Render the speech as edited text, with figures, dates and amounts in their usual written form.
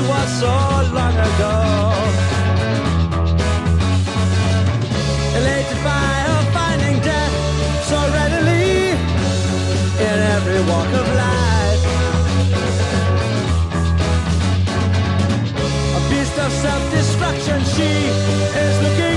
was so long ago. Elated by her finding death so readily in every walk of life. A beast of self-destruction, she is looking